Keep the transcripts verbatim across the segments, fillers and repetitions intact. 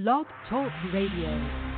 Blog Talk Radio.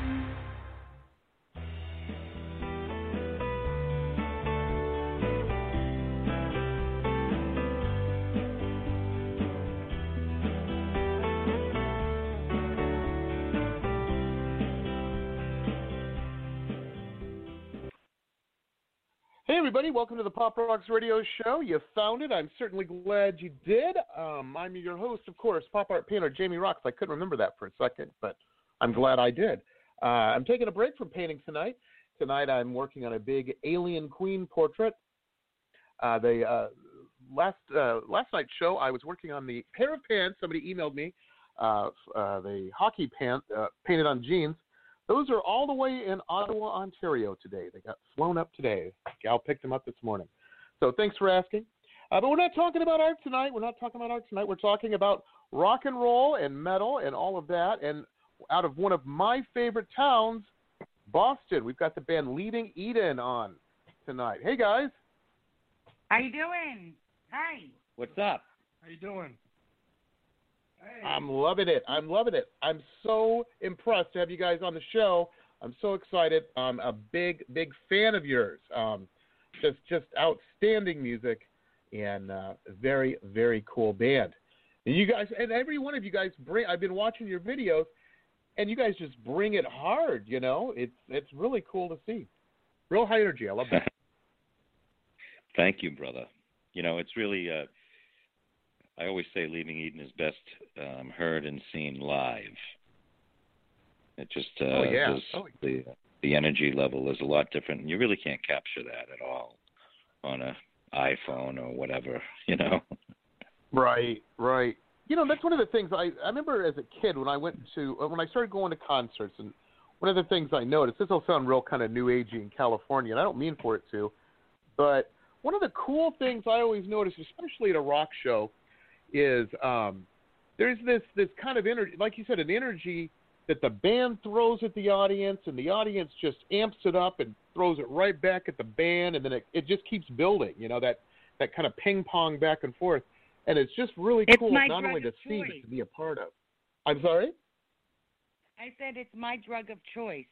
Hey everybody, welcome to the Pop Rocks Radio Show. You found it. I'm certainly glad you did. Um, I'm your host, of course, pop art painter Jamie Rocks. I couldn't remember that for a second, but I'm glad I did. Uh, I'm taking a break from painting tonight. Tonight I'm working on a big alien queen portrait. Uh, the uh, last uh, last night's show, I was working on the pair of pants. Somebody emailed me uh, uh, the hockey pants uh, painted on jeans. Those are all the way in Ottawa, Ontario today. They got flown up today. Gal picked them up this morning. So thanks for asking. Uh, but we're not talking about art tonight. We're not talking about art tonight. We're talking about rock and roll and metal and all of that. And out of one of my favorite towns, Boston, we've got the band Leaving Eden on tonight. Hey, guys. How you doing? Hi. What's up? How you doing? Hey. I'm loving it. I'm loving it. I'm so impressed to have you guys on the show. I'm so excited. I'm a big, big fan of yours. Um, just, just outstanding music and uh, very, very cool band. And you guys, and every one of you guys bring. I've been watching your videos, and you guys just bring it hard. You know, it's it's really cool to see. Real high energy. I love that. Thank you, brother. You know, it's really. Uh, I always say Leaving Eden is best um, heard and seen live. It just uh, oh, yeah. oh. the the energy level is a lot different, and you really can't capture that at all on a iPhone or whatever, you know. Right, right. You know, that's one of the things I I remember as a kid when I went to when I started going to concerts, and one of the things I noticed. This will sound real kind of new agey in California, and I don't mean for it to, but one of the cool things I always noticed, especially at a rock show, is um, there's this, this kind of energy, like you said, an energy that the band throws at the audience, and the audience just amps it up and throws it right back at the band, and then it, it just keeps building, you know, that, that kind of ping-pong back and forth. And it's just really it's cool not only to see, choice. but to be a part of. I'm sorry? I said it's my drug of choice.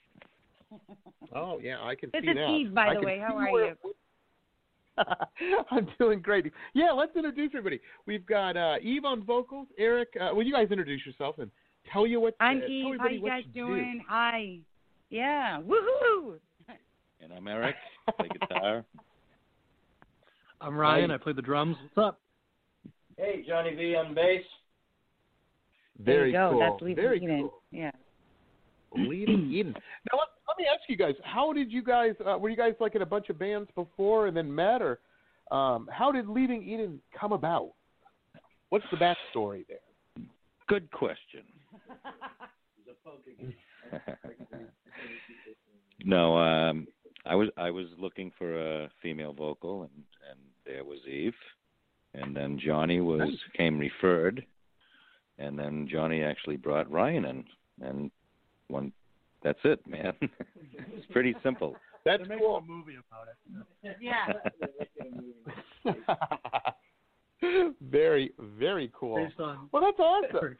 Oh, yeah, I can this see that. This is Steve, by I the way. How are where, you? I'm doing great. Yeah, let's introduce everybody. We've got uh, Eve on vocals, Eric. Uh, well, you guys introduce yourself and tell you what. I'm uh, Eve. Tell How you what guys you doing? Do. Hi. Yeah. Woohoo! And I'm Eric. Play guitar. I'm Ryan. Hi. I play the drums. What's up? Hey, Johnny V on bass. Very there you go. cool. That's Leaving Very Eden. cool. Yeah. Leaving Eden. Now let, let me ask you guys: how did you guys? Uh, were you guys like in a bunch of bands before and then met, or um, how did Leaving Eden come about? What's the backstory there? Good question. no, um, I was I was looking for a female vocal, and, and there was Eve, and then Johnny was nice. came referred, and then Johnny actually brought Ryan in, and one. That's it, man. It's pretty simple. That's They're cool. A movie about it. Yeah. very, very cool. Based on well, that's awesome.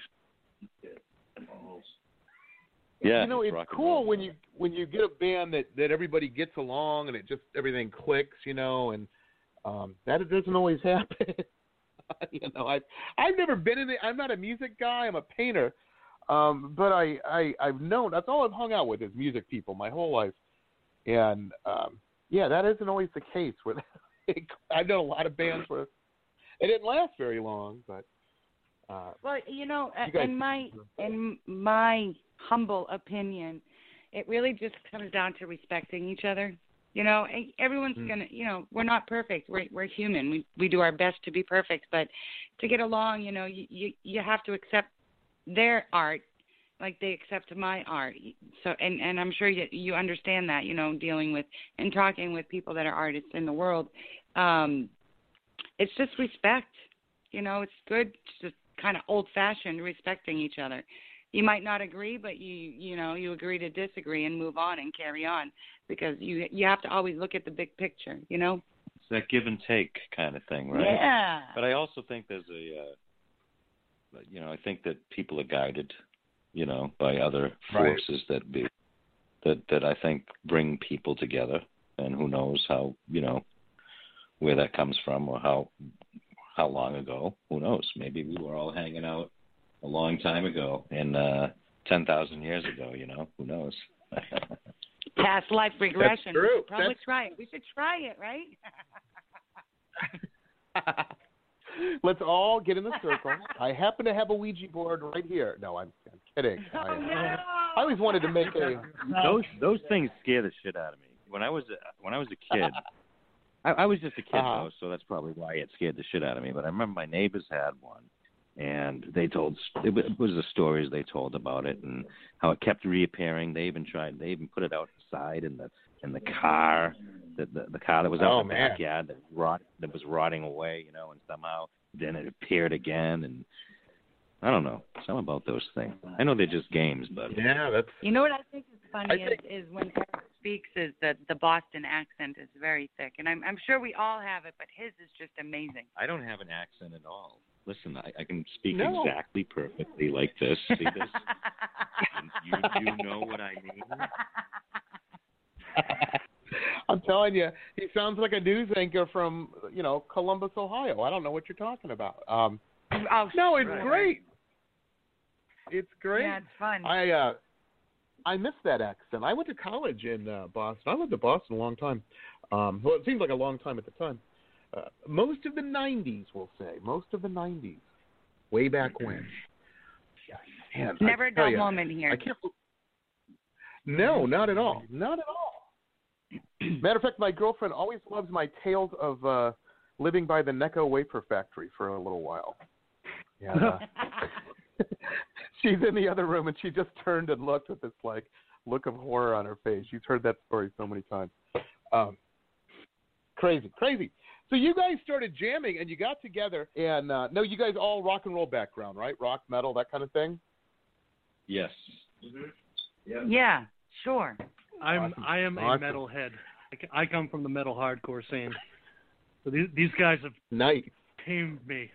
Yeah, you know, it's, it's cool when you when you get a band that, that everybody gets along and it just everything clicks, you know, and um, that it doesn't always happen. you know, I've I've never been in it. I'm not a music guy. I'm a painter, um, but I, I I've known that's all I've hung out with is music people my whole life, and um, yeah, that isn't always the case. Where I've known a lot of bands where it didn't last very long, but. Uh, well, you know, you guys, in my in my humble opinion, it really just comes down to respecting each other. You know, everyone's mm. gonna, you know, we're not perfect. We're we're human. We we do our best to be perfect, but to get along, you know, you you, you have to accept their art like they accept my art. So, and and I'm sure you you understand that. You know, dealing with and talking with people that are artists in the world, um, it's just respect. You know, it's good to kind of old-fashioned respecting each other. You might not agree, but you you know you agree to disagree and move on and carry on because you you have to always look at the big picture. You know, it's that give and take kind of thing, right? Yeah. But I also think there's a, uh, you know, I think that people are guided you know, by other Right. forces that be that that I think bring people together. And who knows how, you know, where that comes from or how how long ago. Who knows? Maybe we were all hanging out a long time ago, in uh, ten thousand years ago. You know, who knows? Past life regression. That's true. We should probably That's- try it. We should try it, right? Let's all get in the circle. I happen to have a Ouija board right here. No, I'm, I'm kidding. Oh, I, no. I always wanted to make a. Those those things scare the shit out of me. When I was when I was a kid, I, I was just a kid Uh-huh. though, so that's probably why it scared the shit out of me. But I remember my neighbors had one, and they told it was the stories they told about it and how it kept reappearing. They even tried. They even put it outside in the in the car, the the, the car that was out Oh, in the man. backyard that rot that was rotting away, you know, and somehow then it appeared again. And I don't know, something about those things. I know they're just games, but Yeah, that's. You know what I think is funny I is, think- is when Eric speaks is that the Boston accent is very thick, and I'm I'm sure we all have it, but his is just amazing. I don't have an accent at all. Listen, I, I can speak No. exactly perfectly like this. See this? you, you know what I mean? I'm telling you, he sounds like a news anchor from, you know, Columbus, Ohio. I don't know what you're talking about. Um, Oh, no, it's right. great. It's great. Yeah, it's fun. I uh, I miss that accent. I went to college in uh, Boston. I lived in Boston a long time. Um, well, it seemed like a long time at the time. Uh, most of the nineties, we'll say. Most of the nineties. Way back when. Yeah, man, I Never a tell dull ya, moment here. I can't. No, not at all. Not at all. Matter of fact, my girlfriend always loves my tales of uh, living by the Necco Wafer Factory for a little while. Yeah. Uh, she's in the other room, and she just turned and looked with this like look of horror on her face. She's heard that story so many times. Um, crazy, crazy. So you guys started jamming, and you got together, and uh, no, you guys all rock and roll background, right? Rock, metal, that kind of thing. Yes. Yeah, sure. I'm Awesome. I am Awesome. a metalhead. I c- I come from the metal hardcore scene. So these these guys have Nice. tamed me.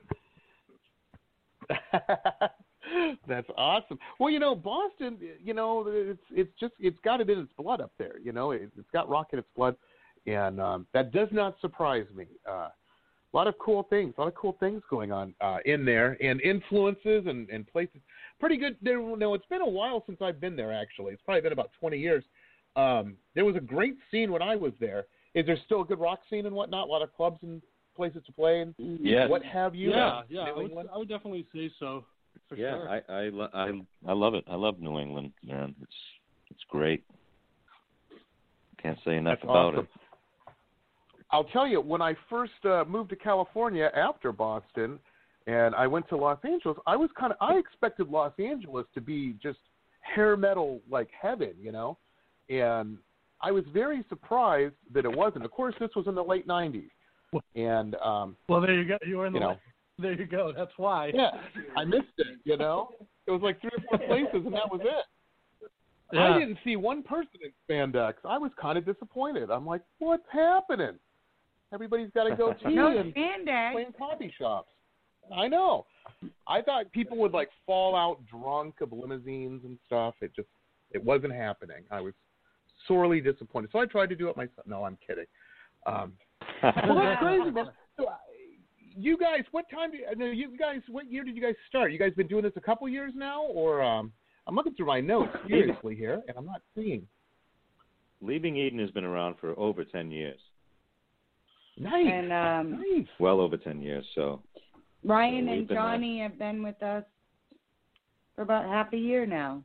That's awesome. Well, you know, Boston, you know, it's it's just it's got it in its blood up there. You know, it, it's got rock in its blood, and um, that does not surprise me. Uh, a lot of cool things, a lot of cool things going on uh, in there, and influences and, and places. Pretty good. There, no, it's been a while since I've been there. Actually, it's probably been about twenty years. Um, there was a great scene when I was there. Is there still a good rock scene and whatnot? A lot of clubs and places to play and Yes. what have you? Yeah, uh, yeah. I New would, England? I would definitely say so. For yeah, sure. I I, lo- I I love it. I love New England, man. It's it's great. Can't say enough That's about awesome. it. I'll tell you, when I first uh, moved to California after Boston, and I went to Los Angeles, I was kind of I expected Los Angeles to be just hair metal like heaven, you know, and I was very surprised that it wasn't. Of course, this was in the late nineties, and um, Well, there you go. You were in the you know, there you go. That's why. yeah, I missed it. You know, it was like three or four places, and that was it. Yeah. I didn't see one person in spandex. I was kind of disappointed. I'm like, what's happening? Everybody's got to go tea No and spandex. playing coffee shops. I know. I thought people would like fall out drunk of limousines and stuff. It just it wasn't happening. I was sorely disappointed. So I tried to do it myself. No, I'm kidding. Um, well, that's crazy, man. So, uh, you guys, what time? Do you, no, you guys, what year did you guys start? You guys been doing this a couple years now, or um, I'm looking through my notes seriously here, and I'm not seeing. Leaving Eden has been around for over ten years. Nice. And um, nice. Well over ten years. So Ryan So we've and been, uh, Johnny have been with us for about half a year now.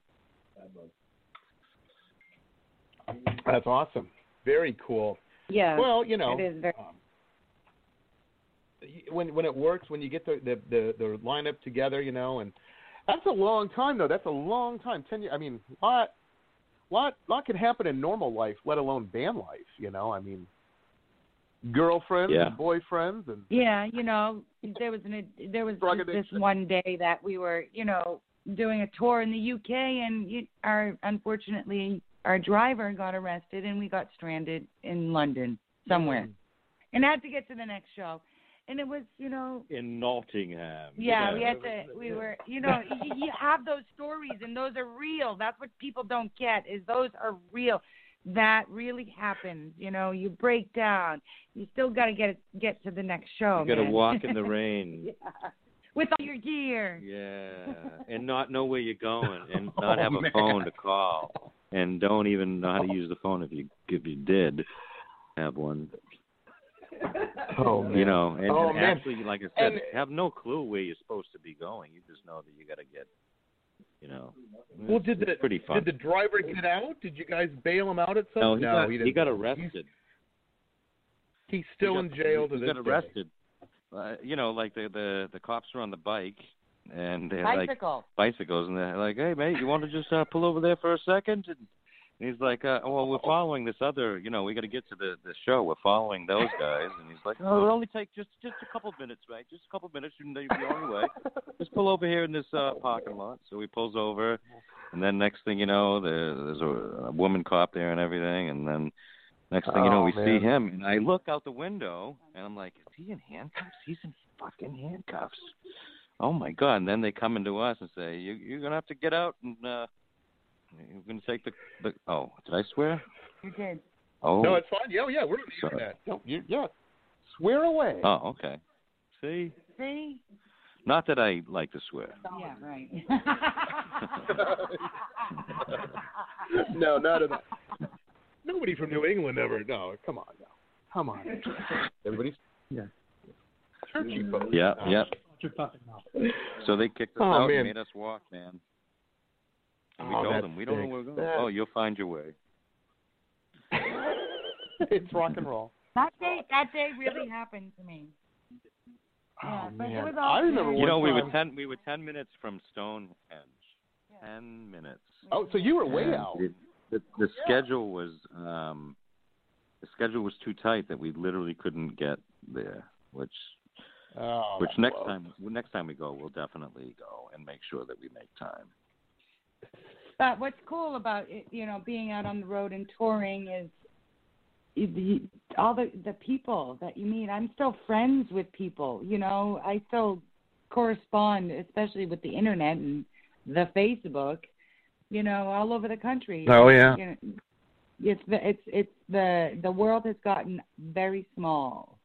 That's awesome. Very cool. Yeah. Well, you know, it is very. um, when when it works, when you get the, the the the lineup together, you know, and that's a long time though. That's a long time. Ten years. I mean, lot lot lot can happen in normal life, let alone band life. You know, I mean, girlfriends Yeah. and boyfriends and Yeah, you know, there was an there was Drug this addiction. one day that we were, you know, doing a tour in the U K, and you, our unfortunately our driver got arrested, and we got stranded in London somewhere, Mm. and had to get to the next show. and it was, you know. In Nottingham. Yeah, yeah. we had to. We were, you know, you, you have those stories, and those are real. That's what people don't get is those are real. That really happens. You know, you break down. You still got to get get to the next show. You got to man. walk in the rain. Yeah. With all your gear. Yeah, and not know where you're going, and not have Oh, a man. phone to call, and don't even know how to use the phone if you if you did have one. Oh, man. You know, and, Oh, and man. actually, like I said, And- have no clue where you're supposed to be going. You just know that you got to get, you know. Well, it's- did the it's pretty fun. did the driver get out? Did you guys bail him out at some? no, he got he, he, didn't. got arrested. He's, he's still he got, in jail to he this got day. arrested. Uh, you know, like the, the the cops are on the bike, and they're like Bicycle. bicycles, and they're like, "Hey, mate, you want to just uh, pull over there for a second?" And he's like, uh, "Well, we're following this other, you know, we got to get to the the show. We're following those guys." And he's like, "Oh, it'll only take just just a couple of minutes, mate. Just a couple of minutes, and you'll be on your way. Just pull over here in this uh, parking lot." So he pulls over, and then next thing you know, there, there's a, a woman cop there and everything, and then next thing you know, Oh, we man. see him, and I look out the window, and I'm like, "Is he in handcuffs? He's in fucking handcuffs." Oh my God! And then they come into us and say, you, "You're gonna have to get out and uh, you're gonna take the, the." Oh, did I swear? You did. Oh. No, it's fine. Yeah, yeah, we're on the Sorry. internet. No, you, yeah, swear away. Oh, okay. See, See? not that I like to swear. Yeah, right. No, not at all. Nobody from New England ever. No, come on, no, come on. Everybody's Yeah. churchy folks. Yeah, No. yeah. Your puppet mouth. So they kicked us Oh, out man. and made us walk, man. And we Oh, told that them we don't know stinks. where we're going. That- Oh, you'll find your way. It's rock and roll. that day, that day really happened to me. Oh Yeah, but it man, was all I remember good. one You know, we were time- ten. We were ten minutes from Stonehenge. Ten minutes. Oh, so you were way And out. it- the the schedule was um, the schedule was too tight that we literally couldn't get there. Which Oh, which that's next low. time next time we go, we'll definitely go and make sure that we make time. But what's cool about it, you know, being out on the road and touring is you- you- all the the people that you meet. I'm still friends with people. You know, I still correspond, especially with the internet and the Facebook. You know, all over the country. Oh, yeah. You know, it's the it's it's the the world has gotten very small.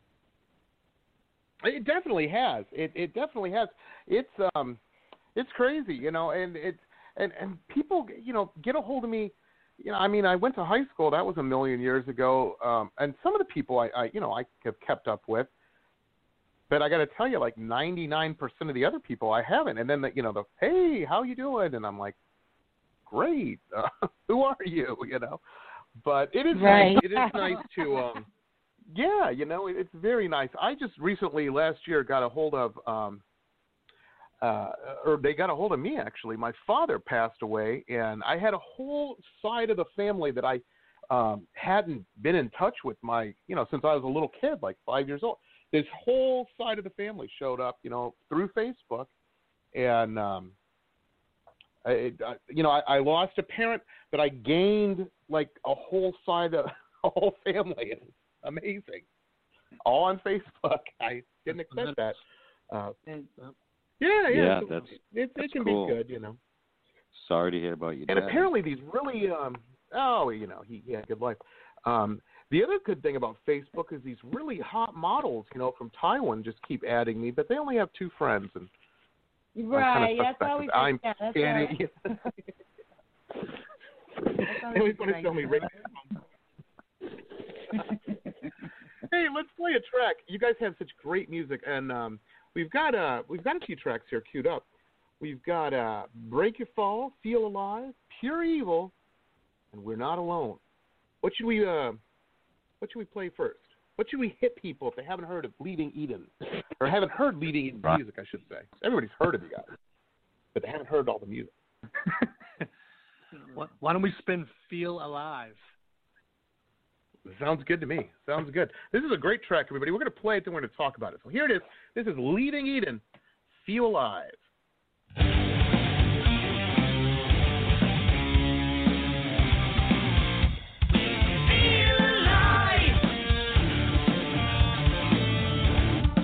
It definitely has. It it definitely has. It's um, it's crazy, you know, and it's and and people, you know, get a hold of me. You know, I mean, I went to high school. That was a million years ago. Um, and some of the people I, I, you know, I have kept up with. But I got to tell you, like ninety-nine percent of the other people I haven't. And then, the, you know, the hey, how you doing? And I'm like, great. Uh, who are you? You know. But it is Right. nice. It is nice to, um, yeah, you know, it, it's very nice. I just recently last year got a hold of, um, uh, or they got a hold of me actually. My father passed away, and I had a whole side of the family that I um, hadn't been in touch with my, you know, since I was a little kid, like five years old. This whole side of the family showed up, you know, through Facebook, and um, I, I, you know, I, I lost a parent, but I gained like a whole side of a whole family. It's amazing, all on Facebook. I didn't expect that. Uh, yeah, yeah, Yeah, so that's- it, that's it can cool. be good, you know. Sorry to hear about your And dad. apparently these really, um, oh, you know, he, he had a good life. Um, the other good thing about Facebook is these really hot models, you know, from Taiwan just keep adding me, but they only have two friends. And Right. I'm That's kind of always I'm yeah, that's scanning. always- They always want to show me. radio. Hey, let's play a track. You guys have such great music, and um, we've got uh, we've got a few tracks here queued up. We've got uh, "Break Your Fall," "Feel Alive," "Pure Evil," and "We're Not Alone." What should we uh, what should we play first? What should we hit people if they haven't heard of Bleeding Eden, or haven't heard Bleeding Eden music? I should say. Everybody's heard of you guys, but they haven't heard all the music. Why why don't we spin "Feel Alive"? Sounds good to me. Sounds good. This is a great track, everybody. We're going to play it, then we're going to talk about it. So here it is. This is Bleeding Eden, "Feel Alive." Feel alive.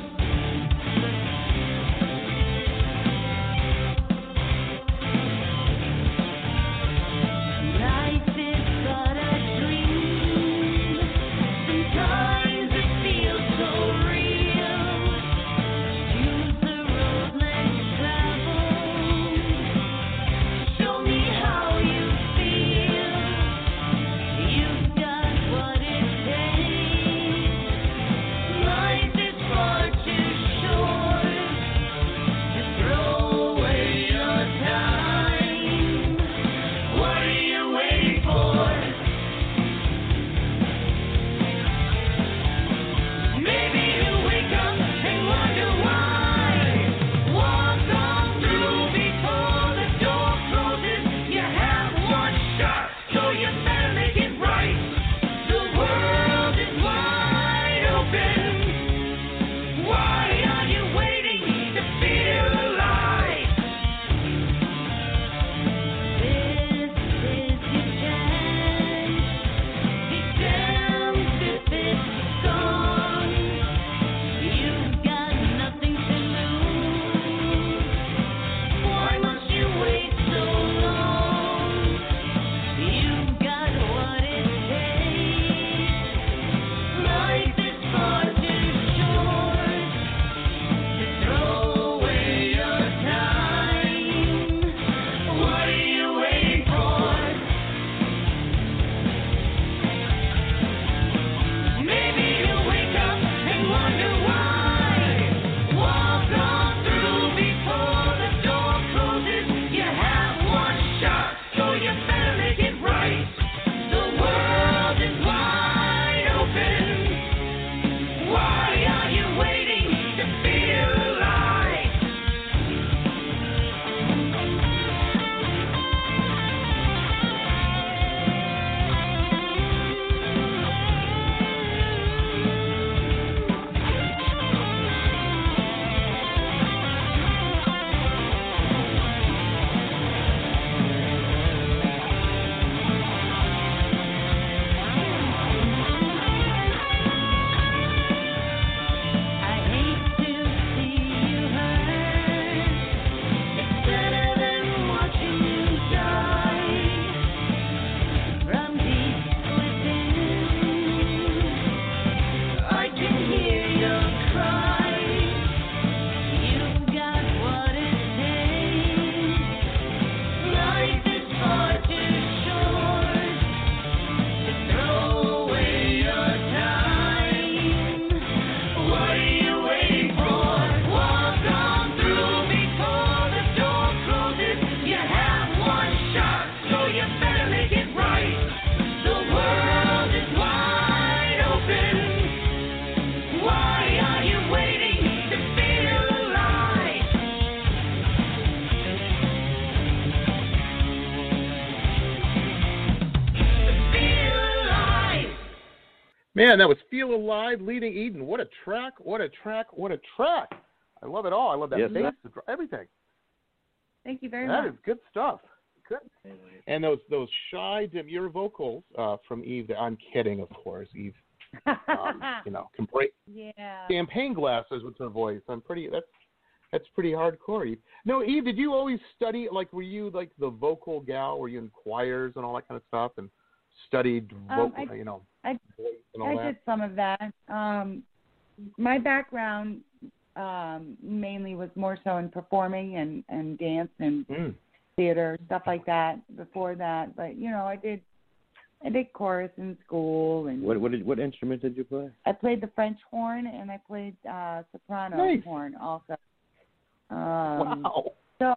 Man, that was Feel Alive, Leading Eden. What a track, what a track, what a track. I love it all. I love that Yes, bass, the, everything. Thank you very That much. is good stuff. Good. And those those shy, demure vocals uh, from Eve. That, I'm kidding, of course. Eve, um, you know, can break yeah. champagne glasses with her voice. I'm pretty. That's that's pretty hardcore. Eve. No, Eve, did you always study? Like, were you like the vocal gal? Were you in choirs and all that kind of stuff, and studied vocal? Um, I, you know, I, voice and all I that? did some of that. Um, my background um, mainly was more so in performing and, and dance and Mm. theater, stuff like that before that. But, you know, I did I did chorus in school. And What what did, what instrument did you play? I played the French horn, and I played uh, soprano Nice. horn also. Um, Wow. So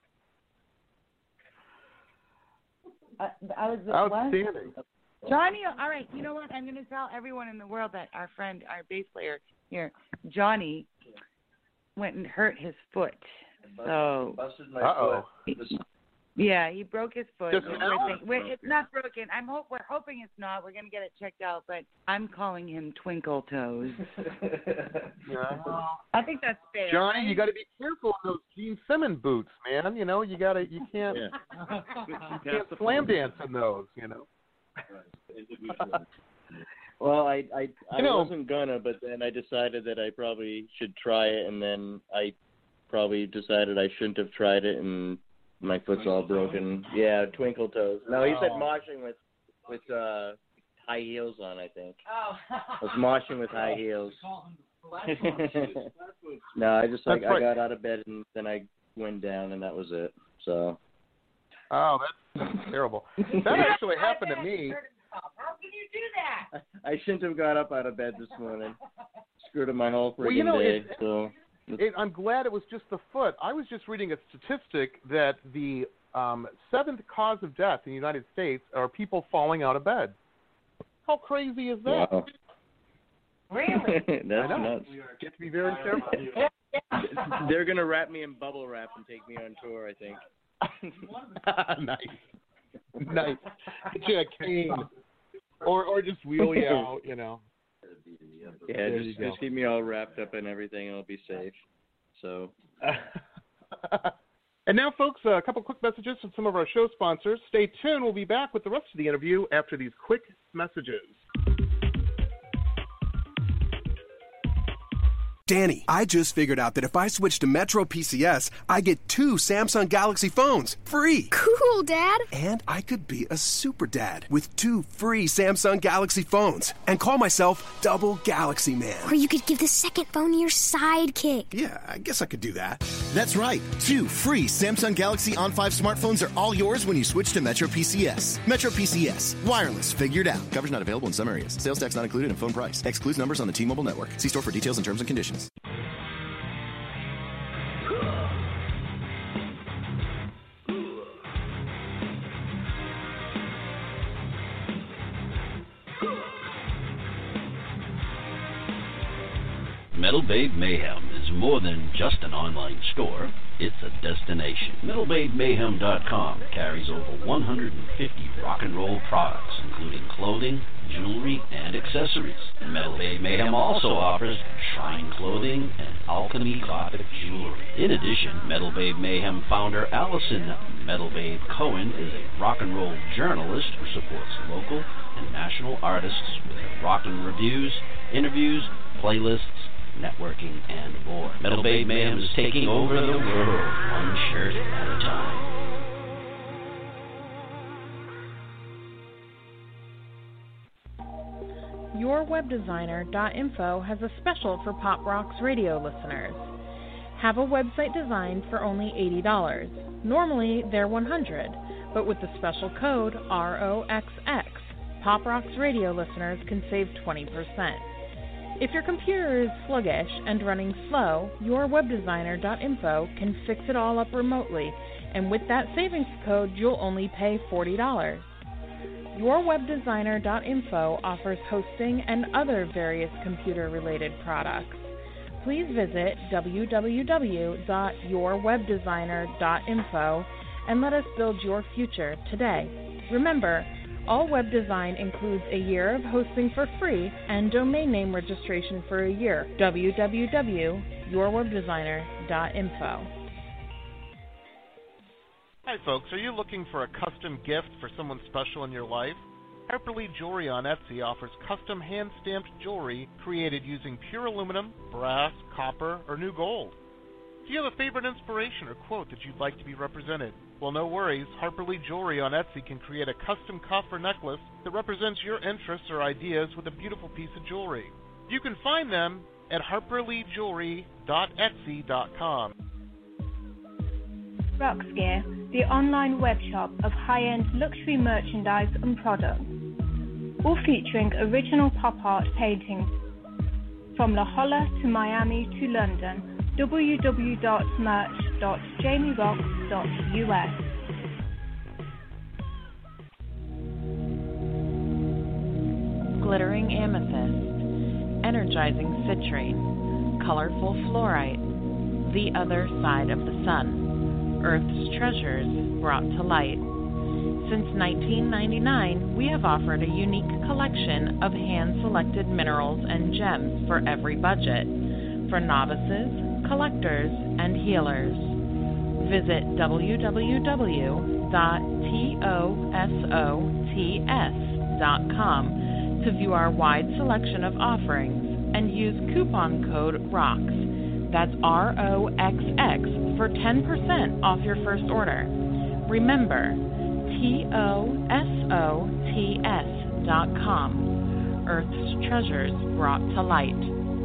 I, I was what? Outstanding. Johnny, all right, you know what? I'm going to tell everyone in the world that our friend, our bass player here, Johnny, went and hurt his foot. So, Busted my Uh-oh. foot. yeah, he broke his foot. Just We're now? think- we're- it's not broken. I'm hope we're hoping it's not. We're going to get it checked out, but I'm calling him Twinkle Toes. Yeah. I think that's fair. Johnny, right? you got to be careful in those Gene Simmons boots, man. You know, you got to, you can't, Yeah. you can't slam dance in those. You know. Well, I I, I You know- wasn't gonna, but then I decided that I probably should try it, and then I probably decided I shouldn't have tried it, and my foot's all broken. Yeah, twinkle toes. No, he said Oh. moshing with with uh high heels on. I think Oh. I was moshing with high heels. No, I just like That's right. I got out of bed and then I went down, and that was it. So. Oh, that's, that's terrible. That actually happened to me. How can you do that? I shouldn't have got up out of bed this morning. Screwed up my whole freaking Well, you know, day. it- So It, I'm glad it was just the foot. I was just reading a statistic that the um, seventh cause of death in the United States are people falling out of bed. How crazy is that? wow. Really? That's I know. nuts. You have to be very careful. They're gonna wrap me in bubble wrap and take me on tour, I think. Nice, nice. Get you a cane, or or just wheel you out. You know. Yeah, There just you go. just keep me all wrapped up and everything, and I'll be safe. So. And now, folks, a couple quick messages from some of our show sponsors. Stay tuned. We'll be back with the rest of the interview after these quick messages. Danny, I just figured out that if I switch to Metro P C S, I get two Samsung Galaxy phones free. Cool, Dad. And I could be a super dad with two free Samsung Galaxy phones and call myself Double Galaxy Man. Or you could give the second phone to your sidekick. Yeah, I guess I could do that. That's right. Two free Samsung Galaxy On five smartphones are all yours when you switch to Metro P C S. Metro P C S. Wireless figured out. Coverage not available in some areas. Sales tax not included in phone price. Excludes numbers on the T-Mobile network. See store for details and terms and conditions. Metal Babe Mayhem is more than just an online store, it's a destination. Metal Babe Mayhem dot com carries over one hundred fifty rock and roll products, including clothing, jewelry, and accessories. Metal Babe Mayhem also offers shrine clothing and alchemy gothic jewelry. In addition, Metal Babe Mayhem founder Allison Metal Babe Cohen is a rock and roll journalist who supports local and national artists with her rock and reviews, interviews, playlists, networking, and more. Metal Babe Mayhem is taking over the world, one shirt at a time. your web designer dot info has a special for Pop Rocks radio listeners. Have a website designed for only eighty dollars. Normally, they're one hundred dollars, but with the special code R O X X, Pop Rocks radio listeners can save twenty percent. If your computer is sluggish and running slow, your web designer dot info can fix it all up remotely, and with that savings code, you'll only pay forty dollars. your web designer dot info offers hosting and other various computer-related products. Please visit w w w dot your web designer dot info and let us build your future today. Remember, All web design includes a year of hosting for free and domain name registration for a year. w w w dot your web designer dot info. Hi folks, are you looking for a custom gift for someone special in your life? Harper Lee Jewelry on Etsy offers custom hand-stamped jewelry created using pure aluminum, brass, copper, or new gold. Do you have a favorite inspiration or quote that you'd like to be represented? Well, no worries. Harper Lee Jewelry on Etsy can create a custom cuff or necklace that represents your interests or ideas with a beautiful piece of jewelry. You can find them at harper lee jewelry dot etsy dot com. Rocks Gear, the online web shop of high-end luxury merchandise and products, all featuring original pop art paintings from La Jolla to Miami to London. w w w dot merch dot jamie rocks dot u s. Glittering amethyst, energizing citrine, colorful fluorite, the other side of the sun. Earth's treasures brought to light. Since nineteen ninety-nine, we have offered a unique collection of hand-selected minerals and gems for every budget, for novices, collectors, and healers. Visit w w w dot tosots dot com to view our wide selection of offerings and use coupon code ROXX. That's R O X X for ten percent off your first order. Remember, T O S O T S dot com. Earth's treasures brought to light.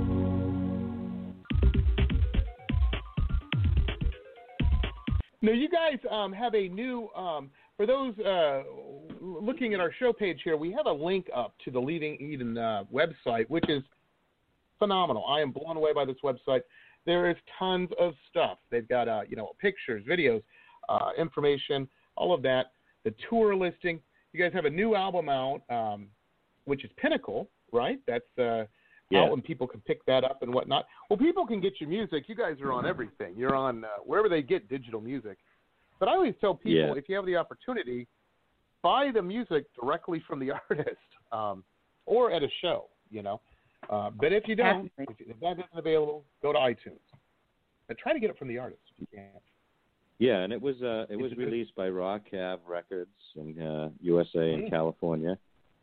Now, you guys um, have a new, um, for those uh, looking at our show page here, we have a link up to the Leaving Eden uh, website, which is phenomenal. I am blown away by this website. There is tons of stuff. They've got, uh, you know, pictures, videos, uh, information, all of that. The tour listing. You guys have a new album out, um, which is Pinnacle, right? That's uh, yeah. out and people can pick that up and whatnot. Well, people can get your music. You guys are on everything. You're on uh, wherever they get digital music. But I always tell people, yeah. if you have the opportunity, buy the music directly from the artist um, or at a show, you know. Uh, but if you don't, if, if that isn't available, go to iTunes. But try to get it from the artist if you can. Yeah, and it was uh, it was released by Raw Cav Records in uh, U S A and mm. California.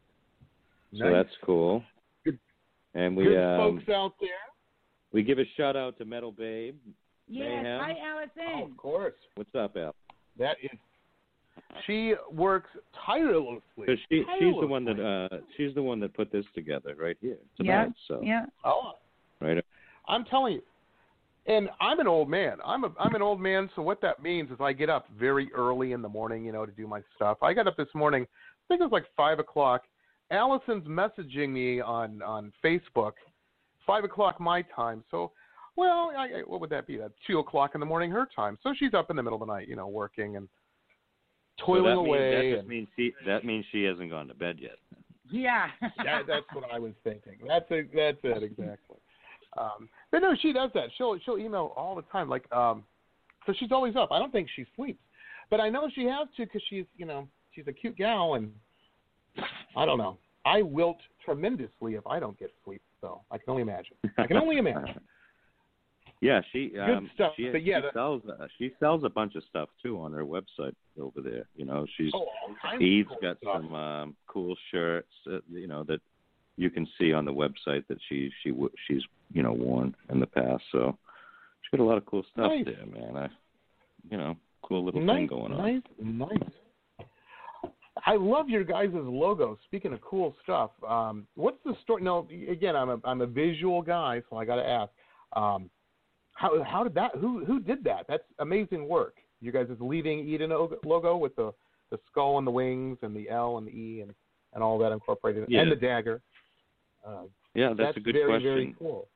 So nice. That's cool. Good, and we good um, folks out there. We give a shout out to Metal Babe. Yes, Mayhem. hi Allison. Oh, of course. What's up, Al? That is. She works tirelessly. So she, tirelessly. she's the one that uh, she's the one that put this together right here tonight. Yeah. So yeah. Oh. Right. I'm telling you. And I'm an old man. I'm a I'm an old man, so what that means is I get up very early in the morning, you know, to do my stuff. I got up this morning, I think it was like five o'clock. Allison's messaging me on, on Facebook, five o'clock my time. So, well, I, I, what would that be? That's two o'clock in the morning her time. So she's up in the middle of the night, you know, working and toiling so that away. Means, that just and, means she that means she hasn't gone to bed yet. Yeah. that, that's what I was thinking. That's a, that's it exactly. Um, but no, she does that. She'll she'll email all the time. Like, um, so she's always up. I don't think she sleeps, but I know she has to because she's you know she's a cute gal, and I don't know. I wilt tremendously if I don't get sleep. So I can only imagine. I can only imagine. Yeah, she Good um, stuff. she, but yeah, she sells uh, she sells a bunch of stuff too on her website over there. You know, she's oh, Eve's cool got stuff. some um, cool shirts. Uh, you know that you can see on the website that she she she's you know worn in the past. So she's got a lot of cool stuff nice. there, man. I, you know, cool little nice, thing going on. Nice, nice. I love your guys' logo. Speaking of cool stuff, um, what's the story? No, again, I'm a I'm a visual guy, so I got to ask. Um, how how did that? Who who did that? That's amazing work. You guys' Leaving Eden logo with the, the skull and the wings and the L and the E and, and all that incorporated, yeah. and the dagger. Uh, yeah, that's, that's a good very, question. Very cool.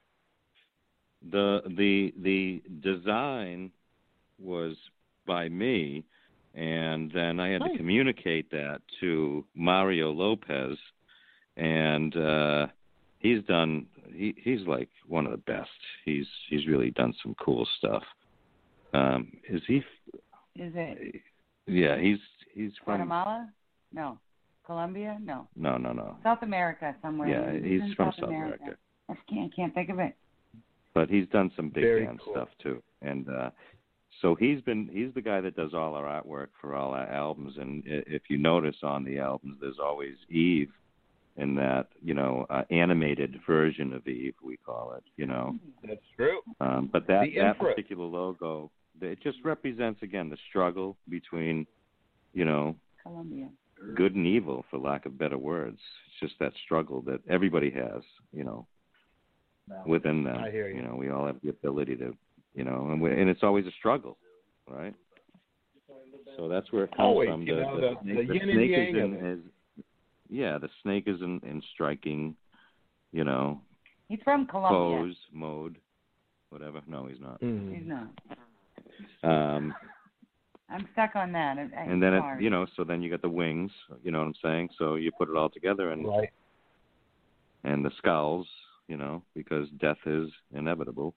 The the the design was by me, and then I had nice. to communicate that to Mario Lopez, and uh, he's done. He he's like one of the best. He's he's really done some cool stuff. Um, is he? Is it? Yeah, he's he's from Guatemala? No. Colombia? No. No, no, no. South America somewhere. Yeah, he's in from South South America. America. I can't, can't think of it. But he's done some big Very band cool. stuff too, and uh, so he's been he's the guy that does all our artwork for all our albums. And i- if you notice on the albums, there's always Eve in that, you know, uh, animated version of Eve, we call it, you know. That's true. Um, but that, The that intro. particular logo, it just represents, again, the struggle between, you know, Colombia. good and evil, for lack of better words. It's just that struggle that everybody has, you know, within them. I hear you. You know, we all have the ability to, you know, and, we, and it's always a struggle, right? So that's where it comes Always, from. you The, know, the, the- snake, the the yin and snake yang is, of in, it. is, yeah, the snake is in, in striking, you know, He's from Colombia. pose, mode, whatever. No, he's not. Mm. He's not. Um, I'm stuck on that. I, I'm and then, it, sorry. you know, so then you got the wings, you know what I'm saying? So you put it all together, and Right. and the skulls, you know, because death is inevitable.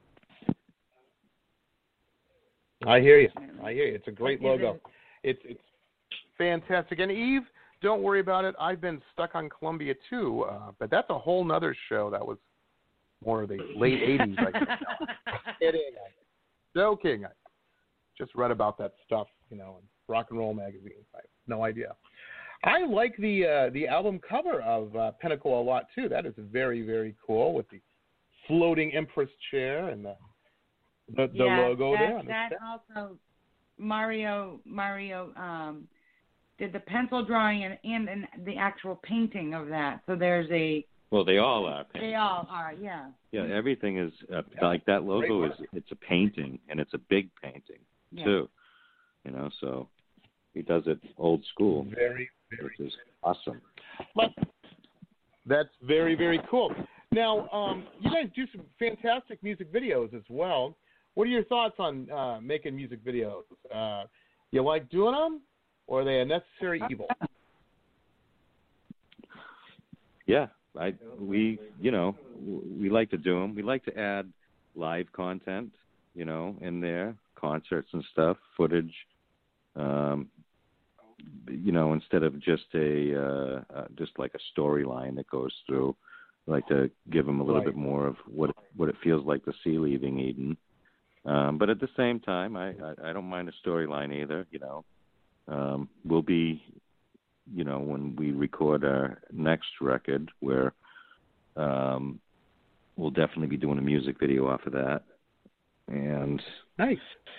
I hear you. I hear you. It's a great What is logo. it? It's it's fantastic. And Eve, don't worry about it. I've been stuck on Columbia too, uh, but that's a whole nother show. That was more of the late eighties. I guess. Kidding. Joking. I just read about that stuff, you know, in rock and roll magazines. I have no idea. I like the uh, the album cover of uh, Pinnacle a lot too. That is very, very cool with the floating Empress chair and the the, the yeah, logo that, there. That also, Mario Mario um, did the pencil drawing and, and and the actual painting of that. So there's a. Well, they all are. They all are, yeah. Yeah, everything is uh, like that logo is. It's a painting, and it's a big painting Yeah. too. You know, so he does it old school, Very, very which is awesome. That's very, very cool. Now, um, you guys do some fantastic music videos as well. What are your thoughts on uh, making music videos? Uh, you like doing them, or are they a necessary evil? Yeah, I we you know we like to do them. We like to add live content, you know, in there, concerts and stuff, footage. Um, you know, instead of just a uh, uh, just like a storyline that goes through, I like to give them a little Right. bit more of what what it feels like to see leaving Eden. Um, but at the same time, I, I, I don't mind a storyline either. You know, um, we'll be, you know, when we record our next record, where um, we'll definitely be doing a music video off of that, and nice.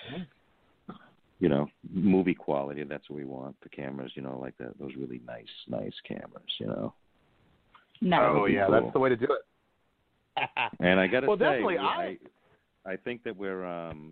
You know, movie quality. That's what we want. The cameras, you know, like that. Those really nice, nice cameras. You know. Oh be yeah, cool. that's the way to do it. And I got to well, say, definitely, I, I, I think that we're um,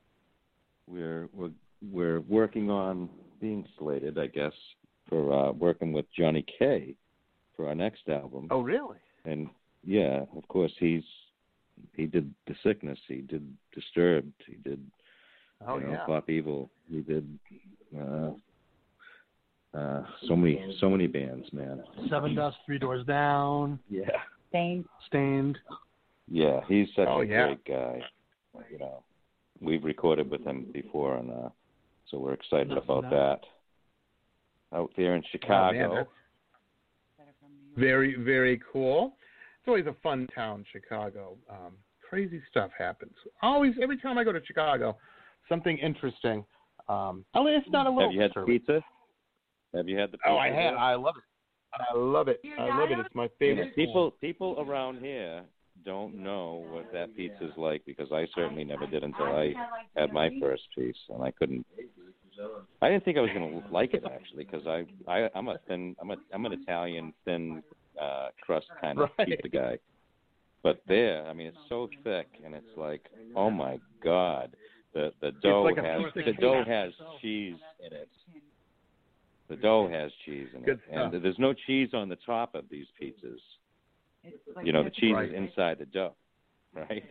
we're we're we're working on being slated, I guess, for uh, working with Johnny K for our next album. Oh, really? And yeah, of course, he's he did The Sickness, he did Disturbed, he did Oh, you know, yeah. Pop Evil, he did uh, uh, so many so many bands, man. Seven Dust, Three Doors Down. Yeah. Stained. Stained. Yeah, he's such Oh, a yeah. great guy. You know, we've recorded with him before, and uh, so we're excited That's about nice. that. Out there in Chicago. Oh, man, that's very, very cool. It's always a fun town, Chicago. Um, crazy stuff happens. Always, every time I go to Chicago, something interesting. Um, I mean, it's not a little. Have you had the disturbing. pizza? Have you had the pizza? Oh, I had. I love it. I love it. I love it. It's my favorite. People people around here don't know what that pizza is like, because I certainly never did until I had my first piece, and I couldn't. I didn't think I was going to like it, actually, because I, I I'm a thin I'm a I'm an Italian thin uh, crust kind of Right. pizza guy. But there, I mean, it's so thick, and it's like, oh my God, the the dough like a has piece of the cake. dough has cheese in it. The dough has cheese in Good it, and stuff. there's no cheese on the top of these pizzas. It's like You know, the this- cheese Right. is inside the dough, right?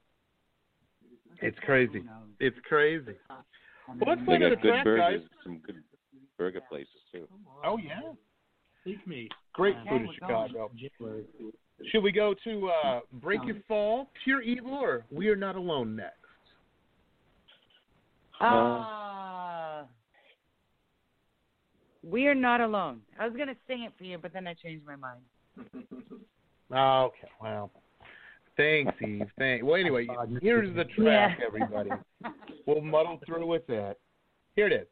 It's crazy. It's crazy. Well, let's They play another got good track, burgers, guys. some good burger places too. Oh yeah, Take me. great Uh, food in Chicago. Should we go to uh, Break Your Fall, Pure Evil, or We Are Not Alone next? Ah. We Are Not Alone. I was going to sing it for you, but then I changed my mind. Okay, well, thanks, Eve. Thanks. Well, anyway, here's the track, Yeah. everybody. We'll muddle through with that. Here it is.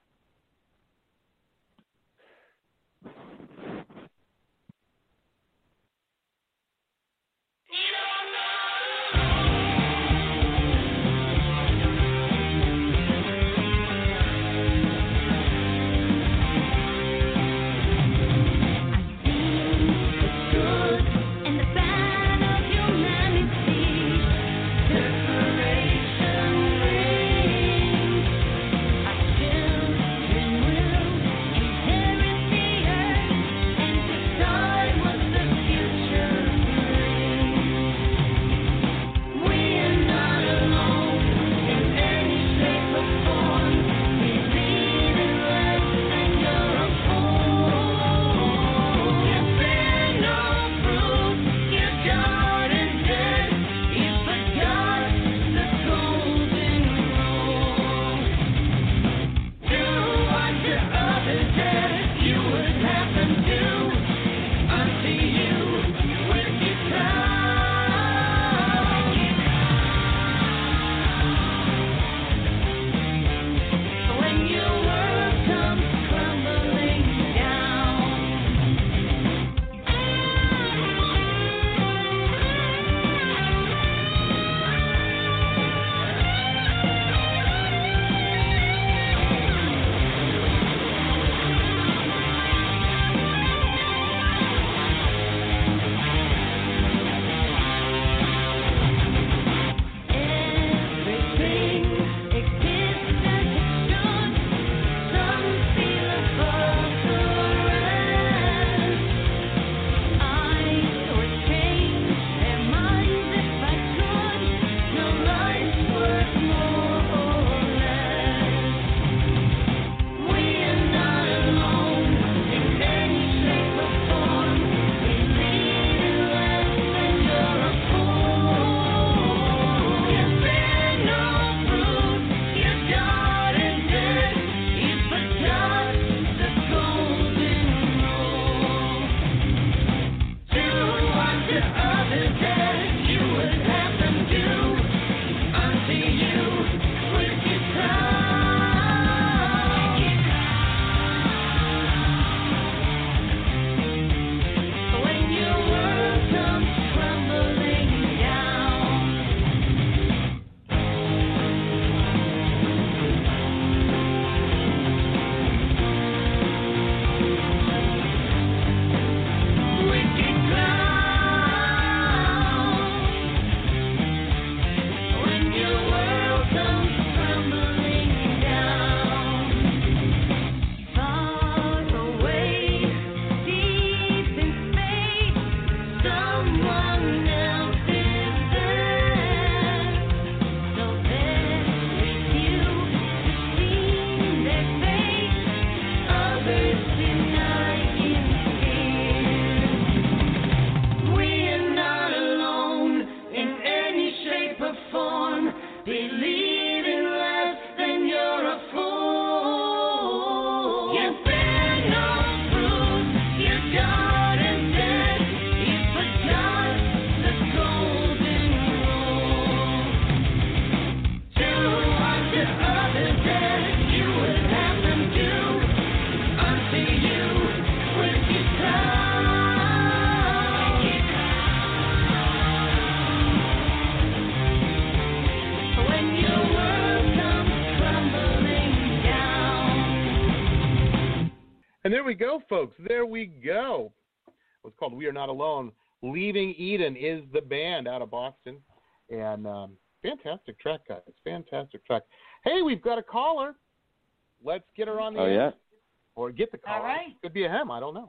And there we go, folks. There we go. It's called We Are Not Alone. Leaving Eden is the band out of Boston. And um, fantastic track, guys. Fantastic track. Hey, we've got a caller. Let's get her on the oh, air. yeah? Or get the caller. All right. Could be a him. I don't know.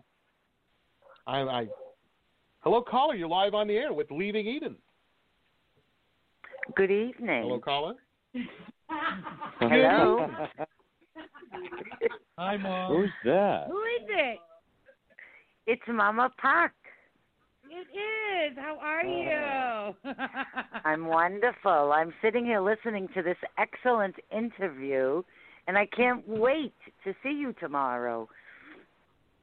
I, I Hello, caller. You're live on the air with Leaving Eden. Good evening. Hello, caller. Hello. Hi, Mom. Who's that? Who is it? It's Mama Park. It is. How are you? I'm wonderful. I'm sitting here listening to this excellent interview, and I can't wait to see you tomorrow.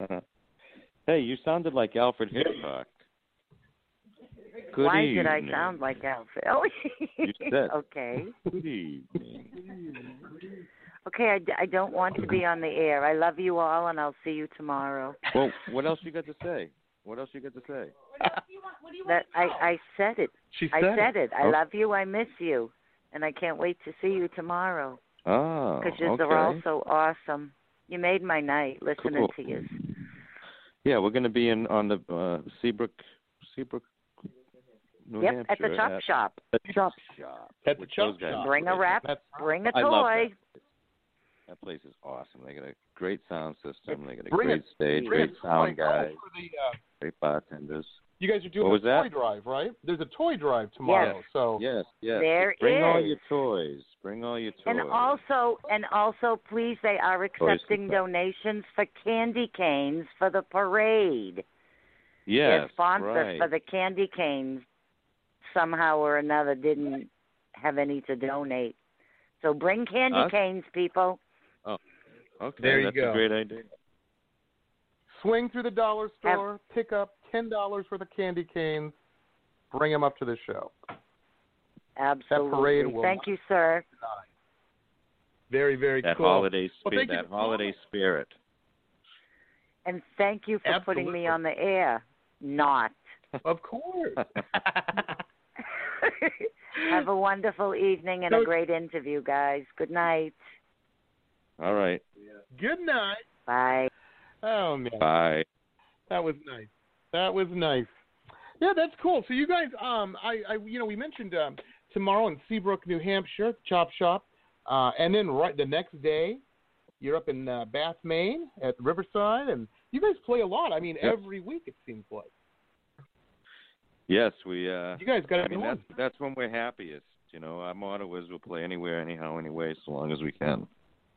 Hey, you sounded like Alfred Hitchcock. Good Why evening. did I sound like Alfred? Oh, You said. Okay. Good evening. Okay, I, d- I don't want to be on the air. I love you all, and I'll see you tomorrow. Well, what else you got to say? What else you got to say? That I, I said it. She I said said it. it. I Oh. love you. I miss you, and I can't wait to see you tomorrow. Oh, Because you okay. are all so awesome. You made my night listening Cool. to you. Yeah, we're going to be in on the uh, Seabrook, Seabrook, New Yep, Hampshire. at the Chop at Shop. The Chop Shop. At the which Chop those guys Shop. Bring a are wrap. That's- Bring a I love toy. that. That place is awesome. They got a great sound system. They got a Bring great it. stage, Bring great it. sound Oh, guys, for the, uh, great bartenders. you guys are doing What a was that? toy drive, right? There's a toy drive tomorrow. Yes. So Yes, yes. There Bring all is. your toys. Bring all your toys. And also, and also, please, they are accepting donations for candy canes for the parade. yes, Their sponsor right. for the candy canes somehow or another didn't have any to donate. So bring candy Us? canes, people. Oh, okay. There you That's go. a great idea. swing through the dollar store, pick up ten dollars worth of candy canes, bring them up to the show. Absolutely. That parade will Thank you, sir. Very, very That cool. holiday Well, spirit. thank you that for holiday spirit. And thank you for putting me Absolutely. on the air. Not. Of course. Have a wonderful evening and a So- great interview, guys. Good night. All right. Good night. Bye. Oh man, Bye. that was nice. That was nice. Yeah, that's cool. So you guys, um, I, I you know, we mentioned um, tomorrow in Seabrook, New Hampshire, at the Chop Shop, uh, and then right the next day, you're up in uh, Bath, Maine, at Riverside, and you guys play a lot. I mean, Yep. every week it seems like. Yes, we. Uh, You guys got I it mean, going. that's that's when we're happiest. You know, our motto is we'll play anywhere, anyhow, anyway, so long as we can.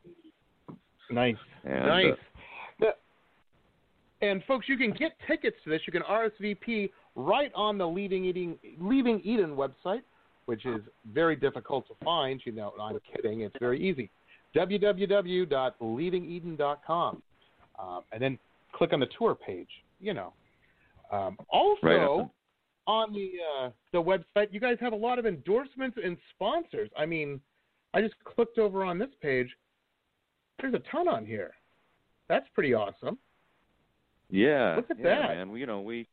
Nice. And, nice. uh, The- and folks, you can get tickets to this. You can R S V P right on the Leaving Eden, Leaving Eden website, which is very difficult to find. You know, I'm kidding. It's very easy. w w w dot leaving eden dot com. Um, and then click on the tour page. You know. Um, also, Right. on the uh, the website, you guys have a lot of endorsements and sponsors. I mean, I just clicked over on this page. There's a ton on here. That's pretty awesome. yeah. Look at yeah, that. man. We, you know, we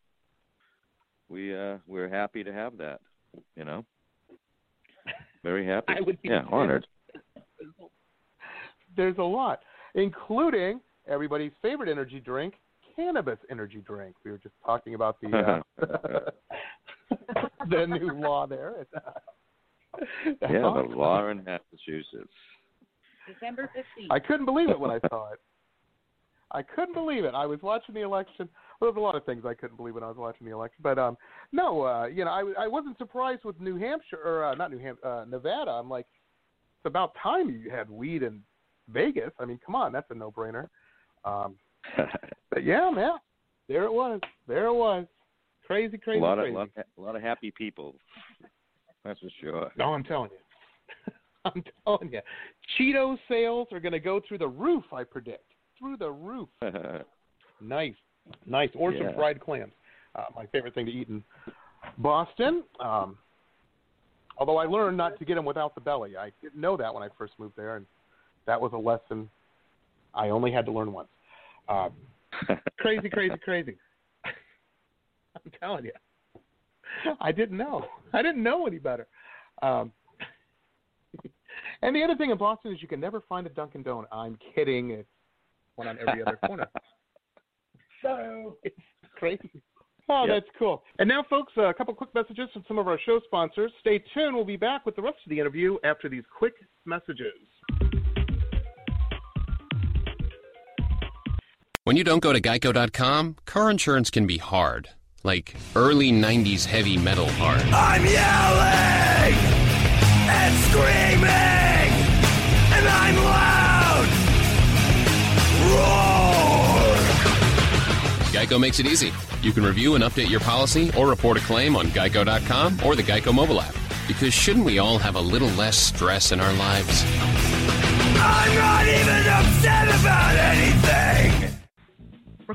we uh we're happy to have that. You know. Very happy. I would be yeah, too. honored. There's a lot, including everybody's favorite energy drink, cannabis energy drink. We were just talking about the uh, the new law there. That's yeah, awesome. the law in Massachusetts. December fifteenth. I couldn't believe it when I saw it. I couldn't believe it. I was watching the election. Well, there's a lot of things I couldn't believe when I was watching the election, but um, no, uh, you know, I, I wasn't surprised with New Hampshire or uh, not New Hampshire, uh, Nevada. I'm like, it's about time you had weed in Vegas. I mean, come on, that's a no-brainer. Um, but yeah, man, there it was. There it was. Crazy, crazy, a lot crazy. of lot, a lot of happy people. That's for sure. No, I'm telling you. I'm telling you. Cheeto sales are going to go through the roof, I predict. Through the roof. Nice. Nice. Or Yeah. some fried clams. Uh, my favorite thing to eat in Boston. Um, although I learned not to get them without the belly. I didn't know that when I first moved there, and that was a lesson I only had to learn once. Um, crazy, crazy, crazy. I'm telling you. I didn't know. I didn't know any better. Um, and the other thing in Boston is you can never find a Dunkin' Donut. I'm kidding. It's one on every other corner. So it's crazy. Oh, Yep. that's cool. And now, folks, a couple quick messages from some of our show sponsors. Stay tuned. We'll be back with the rest of the interview after these quick messages. When you don't go to geico dot com, car insurance can be hard. Like early nineties heavy metal hard. I'm yelling and screaming, and I'm loud. Roar! Geico makes it easy. You can review and update your policy or report a claim on geico dot com or the Geico mobile app. Because shouldn't we all have a little less stress in our lives? I'm not even upset about anything.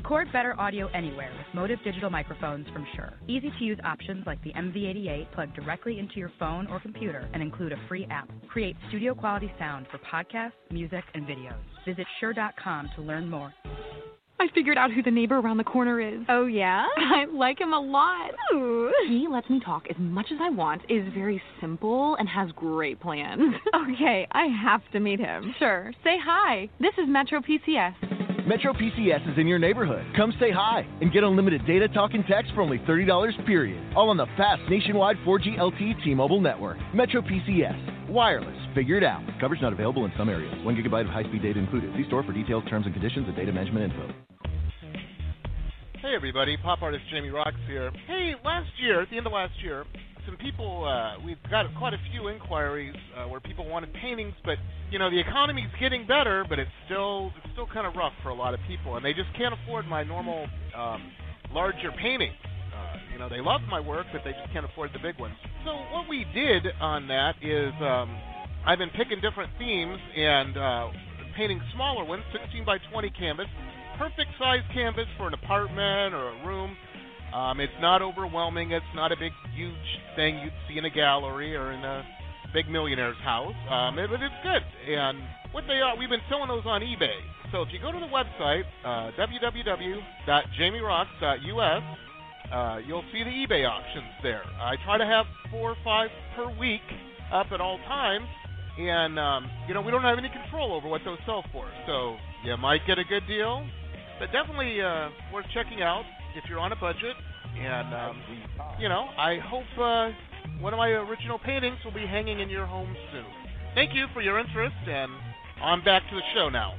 Record better audio anywhere with Motive digital microphones from Shure. Easy-to-use options like the M V eighty-eight plug directly into your phone or computer and include a free app. Create studio-quality sound for podcasts, music, and videos. Visit Shure dot com to learn more. I figured out who the neighbor around the corner is. Oh, yeah? I like him a lot. Ooh. He lets me talk as much as I want, is very simple, and has great plans. Okay, I have to meet him. Sure. Say hi. This is Metro P C S. Metro P C S is in your neighborhood. Come say hi and get unlimited data, talk, and text for only thirty dollars period. All on the fast nationwide four G L T E T-Mobile network. Metro P C S. Wireless. Figured out. Coverage not available in some areas. One gigabyte of high-speed data included. See store for details, terms, and conditions, and data management info. Hey everybody, pop artist Jamie Rocks here. Hey, last year, at the end of last year, some people, uh, we've got quite a few inquiries uh, where people wanted paintings, but, you know, the economy's getting better, but it's still it's still kind of rough for a lot of people, and they just can't afford my normal um, larger paintings. Uh, you know, they love my work, but they just can't afford the big ones. So what we did on that is um, I've been picking different themes and uh, painting smaller ones, sixteen by twenty canvas, perfect size canvas for an apartment or a room. Um, it's not overwhelming. It's not a big, huge thing you'd see in a gallery or in a big millionaire's house. Um, it, but it's good. And what they are, we've been selling those on eBay. So if you go to the website, uh, w w w dot jamie rocks dot u s, uh, you'll see the eBay auctions there. I try to have four or five per week up at all times. And, um, you know, we don't have any control over what those sell for. So you might get a good deal. But definitely uh, worth checking out if you're on a budget. And, um, you know, I hope uh, one of my original paintings will be hanging in your home soon. Thank you for your interest, and on back to the show now.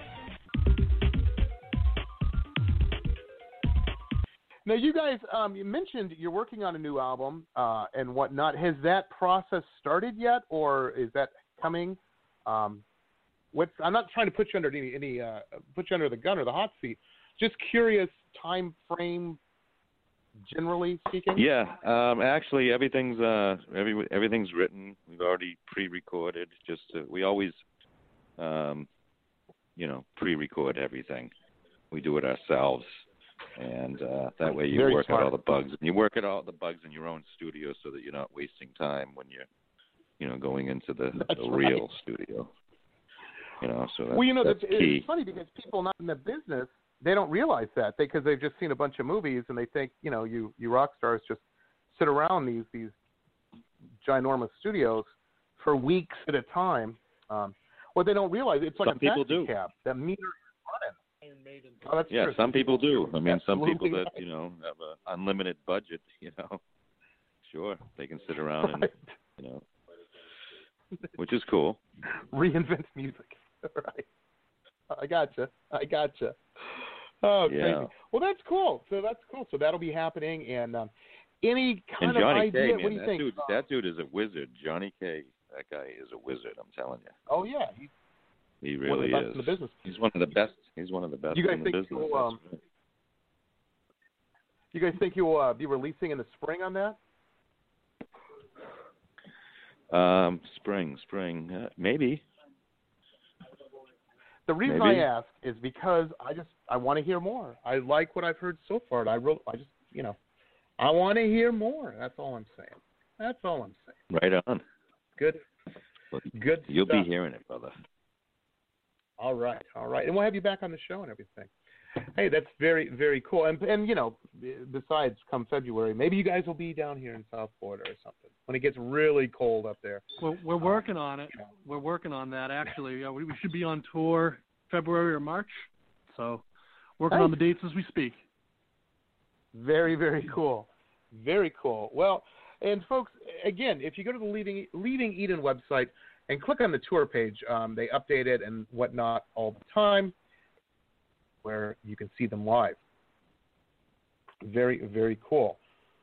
Now, you guys, um, you mentioned you're working on a new album uh, and whatnot. Has that process started yet, or is that coming? Um What's, I'm not trying to put you under any, any uh, put you under the gun or the hot seat. Just curious, time frame, generally speaking. Yeah, um, actually, everything's uh, every everything's written. We've already pre-recorded. Just to, we always, um, you know, pre-record everything. We do it ourselves, and uh, that way you Very work smart. out all the bugs. And you work out all the bugs in your own studio, so that you're not wasting time when you're, you know, going into the, the real right. studio. You know, so that's, well, you know, that's the, key. it's funny because people not in the business, they don't realize that because they, they've just seen a bunch of movies and they think, you know, you, you rock stars just sit around these these ginormous studios for weeks at a time. Um, what they don't realize, it's like Some a people taxi do. cab. That meter is running. Oh, that's Yeah, true. some people do. I mean, some Absolutely people that, right. you know, have an unlimited budget, you know, sure, they can sit around and, Right. you know, which is cool. Reinvent music. Right. I gotcha. I gotcha. Oh, Yeah. crazy. Well, that's cool. So that's cool. So that'll be happening. And um, any kind And of Johnny idea? K, what man, do you that think? dude, that dude is a wizard. Johnny K, that guy is a wizard. I'm telling you, Oh yeah, he's he one of really the best is. in the business. He's one of the best. He's one of the best You guys in the think business. he'll, um, That's You guys think you'll uh, be releasing in the spring on that? right. Um, spring, spring, uh, maybe. The reason Maybe. I ask is because I just I want to hear more. I like what I've heard so far. And I wrote. I just you know, I want to hear more. That's all I'm saying. That's all I'm saying. Right on. Good. Good. You'll stuff. be hearing it, brother. All right, all right, and we'll have you back on the show and everything. Hey, that's very, very cool. And and you know, besides, come February, maybe you guys will be down here in South Florida or something when it gets really cold up there. We're, we're working on it. We're working on that, actually. Yeah, we, we should be on tour February or March. So working Nice. on the dates as we speak. Very, very cool. Very cool. Well, and folks, again, if you go to the Leaving, Leaving Eden website and click on the tour page, um, they update it and whatnot all the time, where you can see them live. Very, very cool.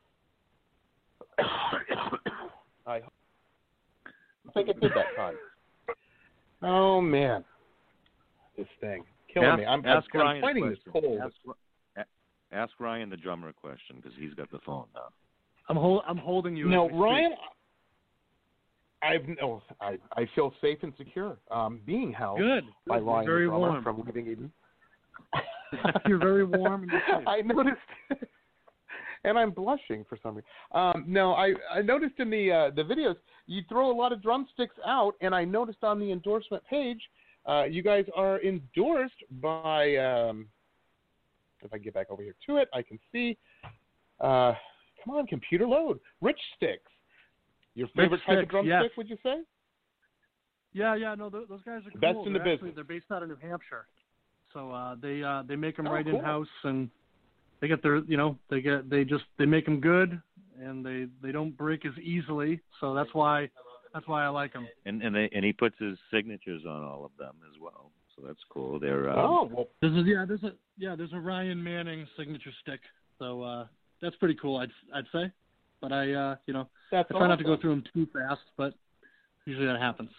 I think it did that time. Oh, man. This thing. Killing ask, me. I'm, ask I'm, Ryan I'm a fighting this question. cold. Ask, ask Ryan the drummer a question because he's got the phone now. I'm, hol- I'm holding you. No, as we Ryan, speak. I've no, I, I feel safe and secure um, being held Good. by Good. Ryan Very the drummer warm. from Leaving Eden. You're very warm and you're safe. I noticed, and I'm blushing for some reason. Um, no, I, I noticed in the uh, the videos you throw a lot of drumsticks out, and I noticed on the endorsement page uh, you guys are endorsed by. Um, if I get back over here to it, I can see. Uh, come on, computer load. Rich Sticks. Your favorite Rich type Sticks, of drumstick? yes. Would you say? Yeah, yeah, no, those, those guys are cool. Best in the they're actually, business. They're based out of New Hampshire, so uh, they uh, they make them Oh, right cool. in house, and they get their, you know, they get they just they make them good, and they, they don't break as easily. So that's why that's why I like them. And and they, and he puts his signatures on all of them as well. So that's cool. They're um, oh well. This is yeah, there's a yeah, there's a Ryan Manning signature stick. So uh, that's pretty cool. I'd I'd say, but I uh, you know That's I try not to go awesome. through them too fast, but usually that happens.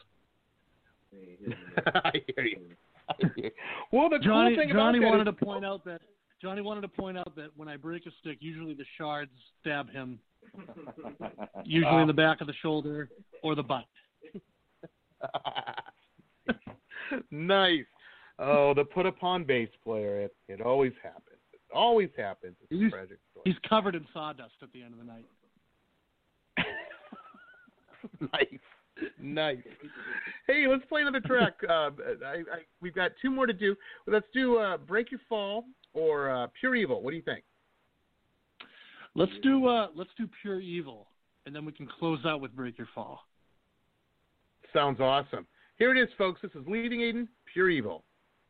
I hear you. I hear you. Well, the Johnny, cool thing Johnny about that wanted is, to point out that Johnny wanted to point out that when I break a stick, usually the shards stab him, usually in the back of the shoulder or the butt. Nice. Oh, the put upon bass player. It it always happens. It always happens. It's He's, a tragic story. he's covered in sawdust at the end of the night. Nice. Nice. Hey, let's play another track. Uh, I, I, we've got two more to do. Let's do uh, Break Your Fall or uh, Pure Evil. What do you think? Let's do uh, let's do Pure Evil, and then we can close out with Break Your Fall. Sounds awesome. Here it is, folks. This is Leading Aiden, Pure Evil.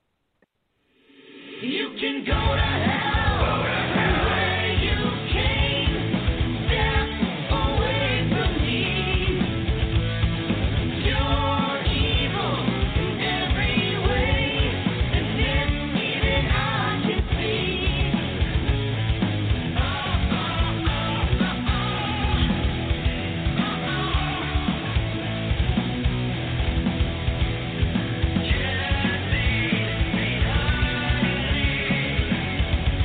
You can go to hell where you came. Step away from me. You're evil in every way, and this even I can see. Oh, oh, oh, oh, oh. Just leave me hiding.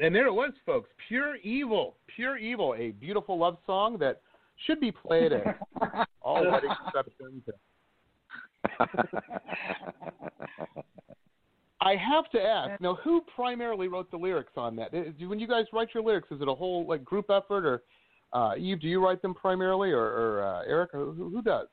And there it was, folks. Pure Evil. Pure Evil, a beautiful love song that should be played at all wedding receptions. I have to ask, now, who primarily wrote the lyrics on that? When you guys write your lyrics, is it a whole like group effort, or uh, Eve, do you write them primarily, or, or uh, Eric, or who, who does?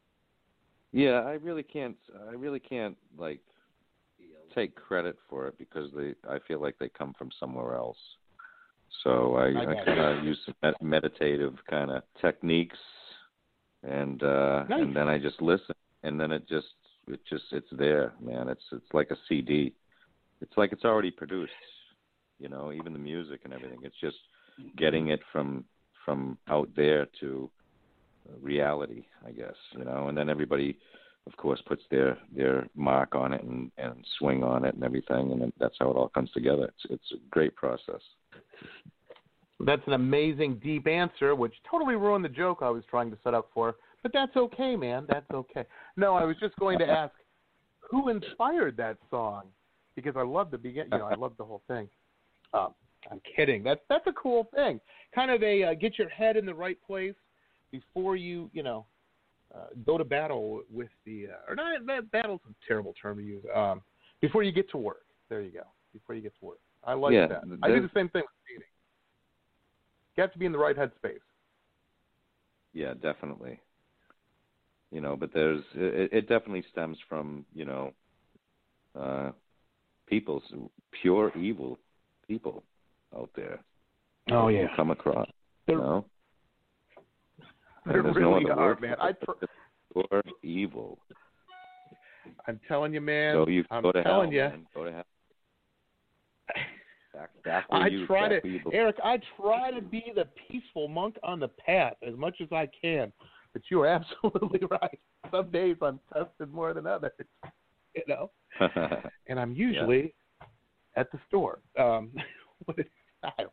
Yeah, I really can't. I really can't like take credit for it because they. I feel like they come from somewhere else. So I, I, I kind of use some med- meditative kind of techniques, and uh, nice. and then I just listen, and then it just it just it's there, man. It's it's like a C D. It's like it's already produced, you know. Even the music and everything. It's just getting it from from out there to reality, I guess, you know. And then everybody, of course, puts their their mark on it and, and swing on it and everything, and that's how it all comes together. It's it's a great process. That's an amazing, deep answer, which totally ruined the joke I was trying to set up for. But that's okay, man. That's okay. No, I was just going to ask, who inspired that song? Because I love the begin. You know, I love the whole thing. Um, I'm kidding. That's that's a cool thing. Kind of a uh, get your head in the right place before you, you know, uh, go to battle with the. Uh, or not. That battle's a terrible term to use. Um, before you get to work. There you go. Before you get to work. I like yeah, that. I do the same thing with painting. You have to be in the right headspace. Yeah, definitely. You know, but there's it, it definitely stems from, you know, uh, people's pure evil people out there. Oh yeah, come across. They're, you know, they there's really no are, man. I pr- pure evil. I'm telling you, man. So you I'm go to telling hell, you. man. Go to hell. Back, back where I you, try back to, where you Eric. I try to be the peaceful monk on the path as much as I can. But you are absolutely right. Some days I'm tested more than others, you know. And I'm usually yeah. at the store. Um, what is, I, don't,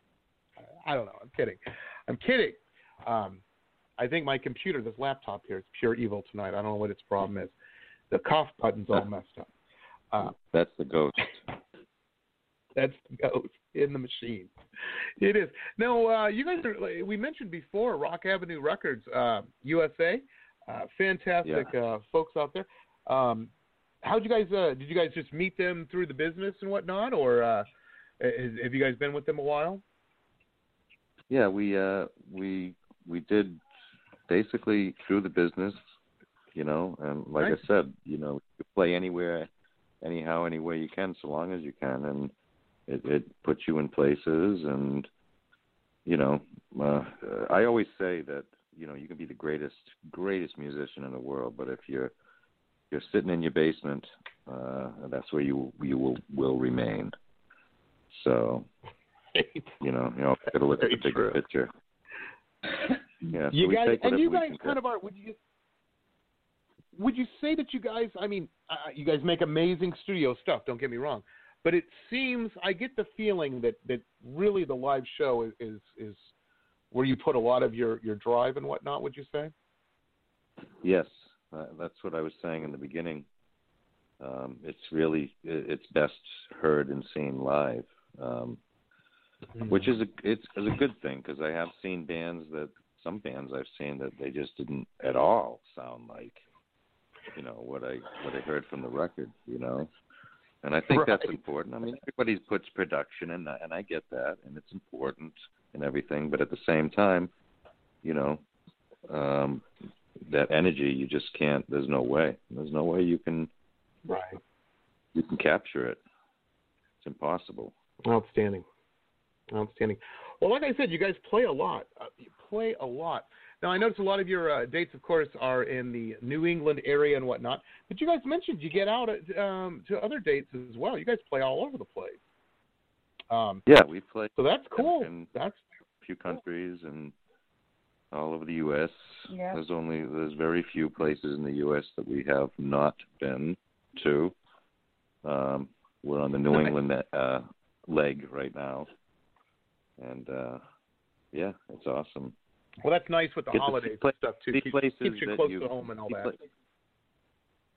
I don't know. I'm kidding. I'm kidding. Um, I think my computer, this laptop here, is pure evil tonight. I don't know what its problem is. The cough button's all messed up. Uh, That's the ghost. That's the ghost in the machine. It is. Now, uh, you guys are, we mentioned before, Rock Avenue Records, uh, U S A, uh, fantastic yeah. uh, folks out there. Um, how'd you guys, uh, did you guys just meet them through the business and whatnot, or uh, have you guys been with them a while? Yeah, we, uh, we, we did basically through the business, you know, and like nice. I said, you know, you play anywhere, anyhow, anywhere you can, so long as you can, and It, it puts you in places, and you know, uh, I always say that you know you can be the greatest, greatest musician in the world, but if you're you're sitting in your basement, uh, that's where you you will will remain. So, you know, you know, got to look at the bigger true. picture. Yeah, so you we guys, take and you whatever guys we can kind get. of are. Would you would you say that you guys? I mean, uh, you guys make amazing studio stuff. Don't get me wrong. But it seems, I get the feeling that, that really the live show is, is is where you put a lot of your, your drive and whatnot, would you say? Yes, uh, that's what I was saying in the beginning. Um, it's really, it's best heard and seen live, um, mm-hmm. which is a, it's, it's a good thing, because I have seen bands that, some bands I've seen that they just didn't at all sound like, you know, what I what I heard from the record, you know. And I think right. that's important. I mean, everybody puts production in, and I get that, and it's important and everything. But at the same time, you know, um, that energy, you just can't. There's no way. There's no way you can. Right. You can capture it. It's impossible. Outstanding. Outstanding. Well, like I said, you guys play a lot. Uh, you play a lot. Now, I notice a lot of your uh, dates, of course, are in the New England area and whatnot. But you guys mentioned you get out at, um, to other dates as well. You guys play all over the place. Um, yeah, we play. So that's cool. In that's a few countries and all over the U S Yeah. There's only there's very few places in the U S that we have not been to. Um, we're on the New England uh, leg right now, and uh, yeah, it's awesome. Well, that's nice with the Get holidays play, and stuff, too. Keep, Keep, places keeps you that close you, to home and all that. Play,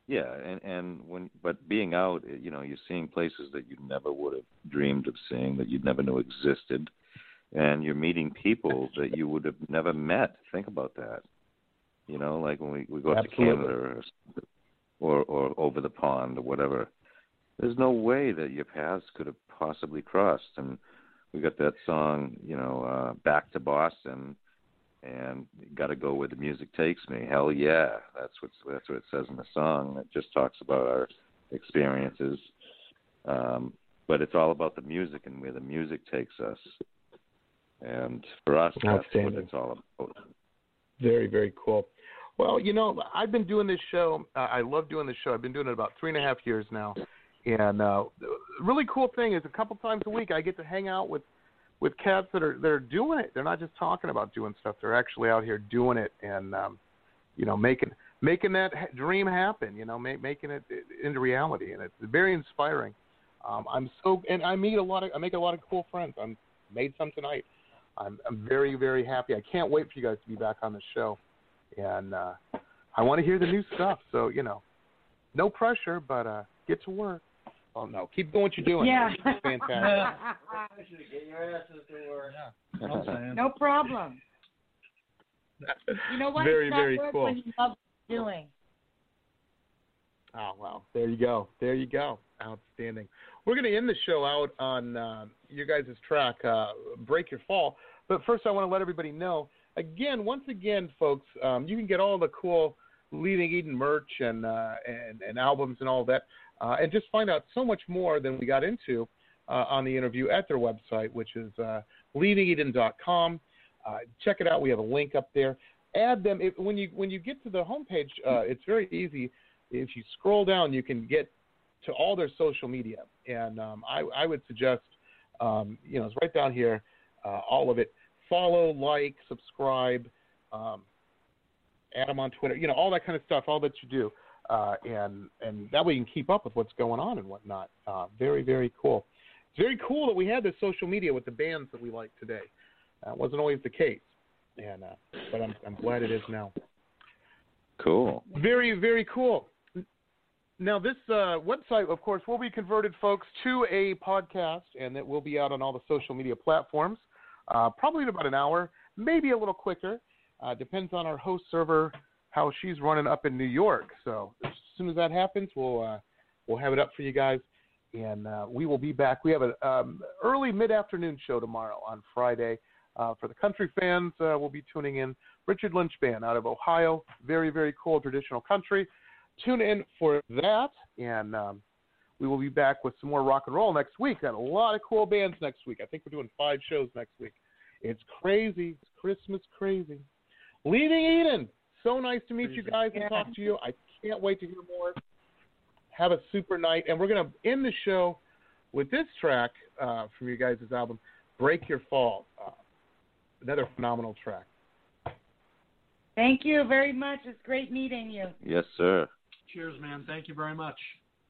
Yeah, and and when but being out, you know, you're seeing places that you never would have dreamed of seeing, that you never knew existed, and you're meeting people that you would have never met. Think about that. You know, like when we, we go up Absolutely. to Canada or, or or over the pond or whatever. There's no way that your paths could have possibly crossed. And we got that song, you know, uh, Back to Boston. And got to go where the music takes me. Hell yeah, that's what that's what it says in the song. It just talks about our experiences, um, but it's all about the music and where the music takes us. And for us, that's what it's all about. Very, very cool. Well, you know, I've been doing this show. Uh, I love doing this show. I've been doing it about three and a half years now. And uh, the really cool thing is, a couple times a week, I get to hang out with. with cats that are that are doing it. They're not just talking about doing stuff. They're actually out here doing it and, um, you know, making making that ha- dream happen, you know, ma- making it into reality. And it's very inspiring. Um, I'm so – and I meet a lot of – I make a lot of cool friends. I'm made some tonight. I'm, I'm very, very happy. I can't wait for you guys to be back on the show. And uh, I want to hear the new stuff. So, you know, no pressure, but uh, get to work. Oh, no. Keep doing what you're doing. Yeah. It's fantastic. Get your asses to work. Yeah. No problem. You know what? Very, it's not very work cool. when you love what you're doing. Oh, well, there you go. There you go. Outstanding. We're going to end the show out on uh, your guys' track, uh, Break Your Fall. But first I want to let everybody know, again, once again, folks, um, you can get all the cool Leaving Eden merch and, uh, and, and albums and all that. Uh, and just find out so much more than we got into uh, on the interview at their website, which is uh, leaving eden dot com. Uh, check it out. We have a link up there. Add them. If, when you when you get to the homepage, uh, it's very easy. If you scroll down, you can get to all their social media. And um, I, I would suggest, um, you know, it's right down here, uh, all of it. Follow, like, subscribe, um, add them on Twitter, you know, all that kind of stuff, all that you do. Uh, and and that way you can keep up with what's going on and whatnot. Uh, very, very cool. It's very cool that we had this social media with the bands that we like today. That uh, wasn't always the case, and uh, but I'm I'm glad it is now. Cool. Very, very cool. Now this uh, website, of course, will be converted, folks, to a podcast, and it will be out on all the social media platforms. Uh, probably in about an hour, maybe a little quicker. Uh, depends on our host server, how she's running up in New York. So as soon as that happens, we'll uh, we'll have it up for you guys, and uh, we will be back. We have an um, early mid-afternoon show tomorrow on Friday. Uh, for the country fans, uh, we'll be tuning in. Richard Lynch Band out of Ohio. Very, very cool traditional country. Tune in for that, and um, we will be back with some more rock and roll next week. Got a lot of cool bands next week. I think we're doing five shows next week. It's crazy. It's Christmas crazy. Leaving Eden. So nice to meet you guys and talk to you. I can't wait to hear more. Have a super night. And we're going to end the show with this track uh, from you guys' album, Break Your Fall. Uh, another phenomenal track. Thank you very much. It's great meeting you. Yes, sir. Cheers, man. Thank you very much.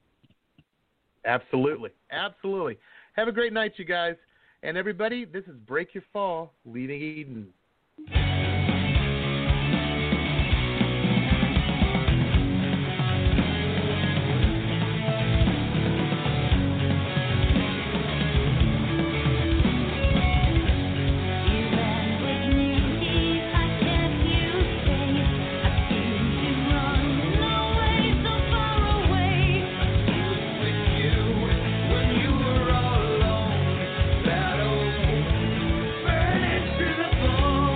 Absolutely. Absolutely. Have a great night, you guys. And everybody, this is Break Your Fall, Leaving Eden. Burn it to the bone.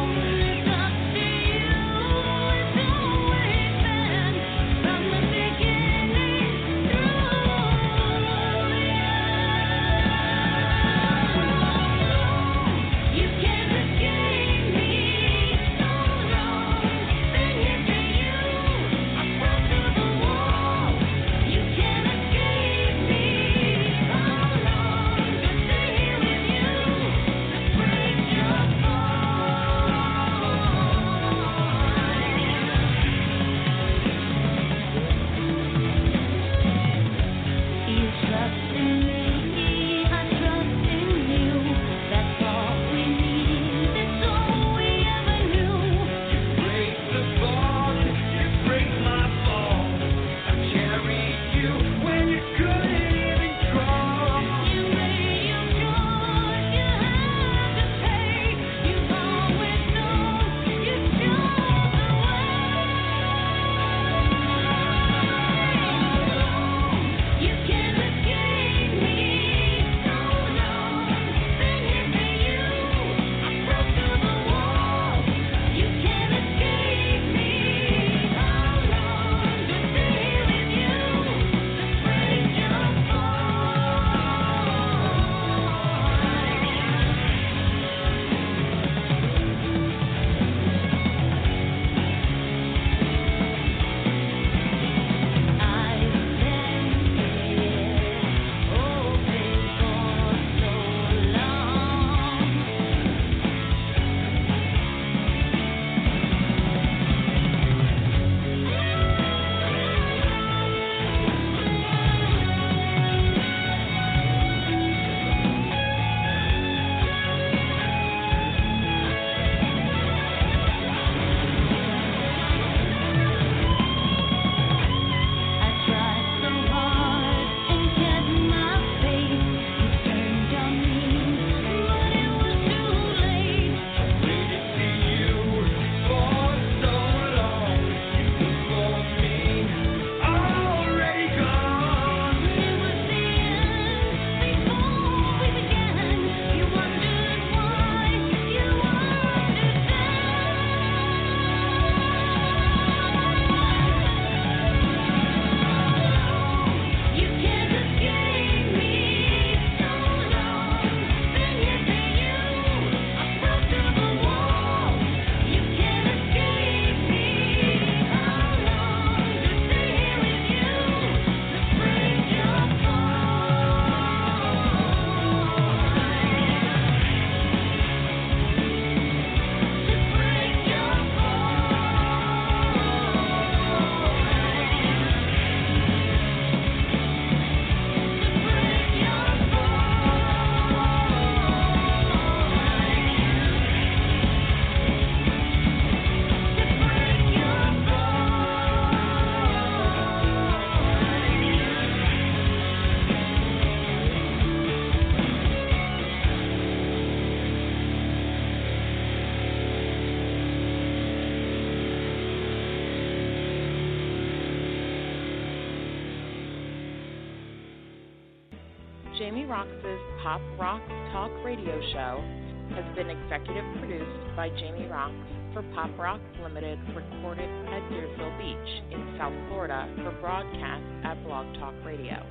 Jamie Roxx's Pop Rocks Talk radio show has been executive produced by Jamie Roxx for Pop Rocks Limited, recorded at Deerfield Beach in South Florida for broadcast at Blog Talk Radio.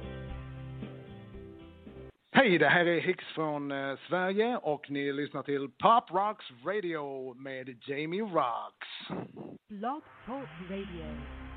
Hej, det här är Hicks från eh, Sverige och ni lyssnar till Pop Rocks Radio med Jamie Roxx. Blog Talk Radio.